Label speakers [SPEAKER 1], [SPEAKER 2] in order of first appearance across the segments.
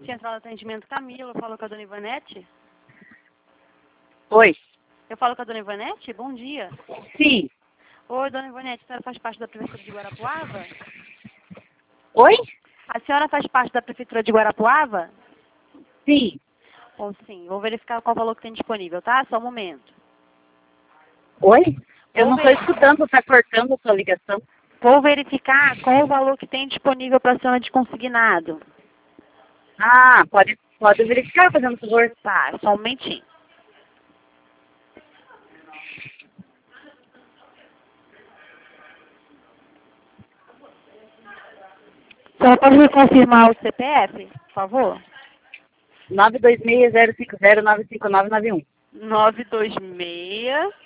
[SPEAKER 1] Central de Atendimento Camila, eu falo com a dona Ivanete.
[SPEAKER 2] Oi.
[SPEAKER 1] Eu falo com a dona Ivanete? Bom dia.
[SPEAKER 2] Sim.
[SPEAKER 1] Oi, dona Ivanete, a senhora faz parte da Prefeitura de Guarapuava?
[SPEAKER 2] Oi?
[SPEAKER 1] A senhora faz parte da Prefeitura de Guarapuava?
[SPEAKER 2] Sim.
[SPEAKER 1] Ou sim, vou verificar qual valor que tem disponível, tá? Só um momento.
[SPEAKER 2] Oi? Eu
[SPEAKER 1] Vou
[SPEAKER 2] não estou
[SPEAKER 1] ver-
[SPEAKER 2] escutando, está cortando a sua ligação.
[SPEAKER 1] Vou verificar qual o valor que tem disponível para a senhora de consignado.
[SPEAKER 2] Ah, pode verificar, fazendo favor.
[SPEAKER 1] Tá, só um momentinho. A senhora pode me confirmar o CPF, por favor?
[SPEAKER 2] 926-050-95991.
[SPEAKER 1] 926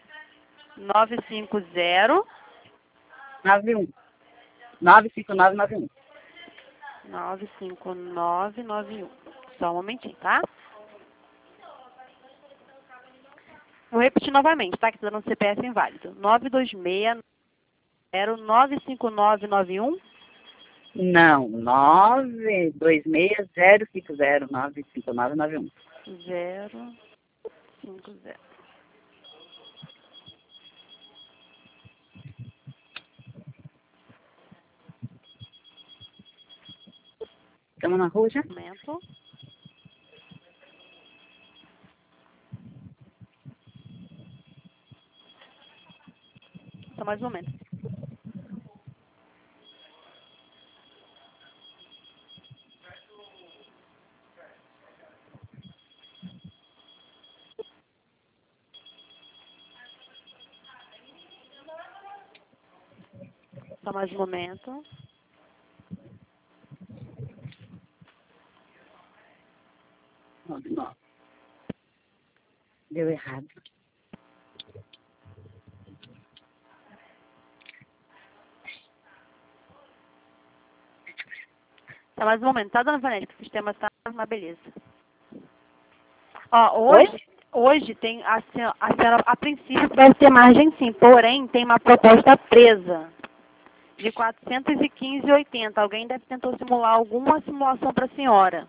[SPEAKER 1] 950
[SPEAKER 2] 91. 95991.
[SPEAKER 1] 95991. Só um momentinho, tá? Vou repetir novamente, tá? Que tá dando CPF inválido. 926 95991.
[SPEAKER 2] Não, 926-050-95991.
[SPEAKER 1] 050.
[SPEAKER 2] Estamos na rua já?
[SPEAKER 1] Momento. Só mais um momento. Só mais um momento.
[SPEAKER 2] Não. Deu errado.
[SPEAKER 1] Só mais um momento. Tá, dona Vanessa? Que o sistema tá uma beleza. Ó, hoje tem a senhora, a princípio deve ter margem sim, porém tem uma proposta presa de 415,80. Alguém deve tentar simular alguma simulação para a senhora.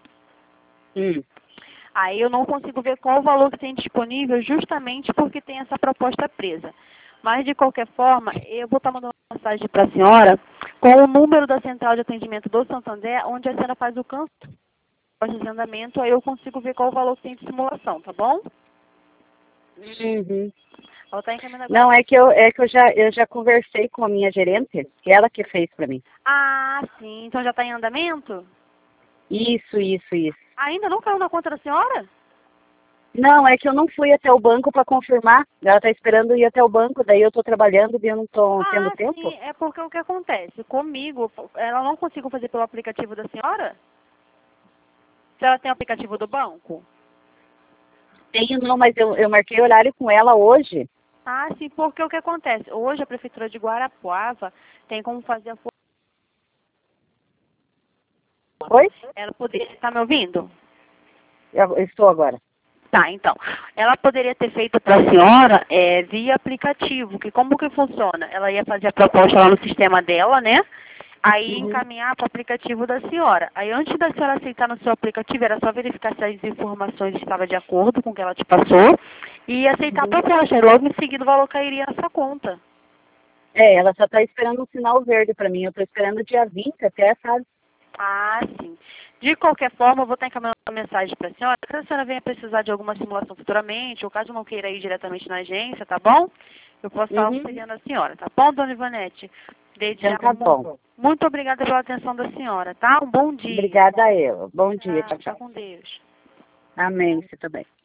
[SPEAKER 1] Aí eu não consigo ver qual o valor que tem disponível justamente porque tem essa proposta presa. Mas, de qualquer forma, eu vou estar mandando uma mensagem para a senhora com o número da Central de Atendimento do Santander, onde a senhora faz o agendamento, aí eu consigo ver qual o valor que tem de simulação, tá bom?
[SPEAKER 2] Uhum.
[SPEAKER 1] Ela está encaminhando agora.
[SPEAKER 2] Não, eu já conversei com a minha gerente, que ela que fez para mim.
[SPEAKER 1] Ah, sim. Então já está em andamento?
[SPEAKER 2] Isso.
[SPEAKER 1] Ainda não caiu na conta da senhora?
[SPEAKER 2] Não, é que eu não fui até o banco para confirmar. Ela está esperando ir até o banco, daí eu estou trabalhando e eu não estou tendo tempo.
[SPEAKER 1] Sim. É porque o que acontece? Comigo, ela não consigo fazer pelo aplicativo da senhora? Se ela tem o aplicativo do banco?
[SPEAKER 2] Tenho não, mas eu marquei horário com ela hoje.
[SPEAKER 1] Ah, sim, porque o que acontece? Hoje a Prefeitura de Guarapuava tem como fazer a...
[SPEAKER 2] Oi?
[SPEAKER 1] Ela poderia... Está me ouvindo?
[SPEAKER 2] Eu estou agora.
[SPEAKER 1] Tá, então. Ela poderia ter feito para a senhora via aplicativo, que como que funciona? Ela ia fazer a proposta lá no sistema dela, né? Aí encaminhar para o aplicativo da senhora. Aí antes da senhora aceitar no seu aplicativo, era só verificar se as informações estavam de acordo com o que ela te passou e aceitar a proposta. E logo em seguida o valor cairia na sua conta.
[SPEAKER 2] Ela só está esperando um sinal verde para mim. Eu estou esperando dia 20 até, sabe?
[SPEAKER 1] Ah, sim. De qualquer forma, eu vou estar encaminhando uma mensagem para a senhora. Se a senhora venha precisar de alguma simulação futuramente, ou caso não queira ir diretamente na agência, tá bom? Eu posso estar auxiliando a senhora, tá bom, dona Ivanete? Desde já,
[SPEAKER 2] Então tá bom.
[SPEAKER 1] muito obrigada pela atenção da senhora, tá? Um bom dia.
[SPEAKER 2] Obrigada a eu. Bom dia, tchau,
[SPEAKER 1] Fica
[SPEAKER 2] tchau.
[SPEAKER 1] com Deus.
[SPEAKER 2] Amém, você também.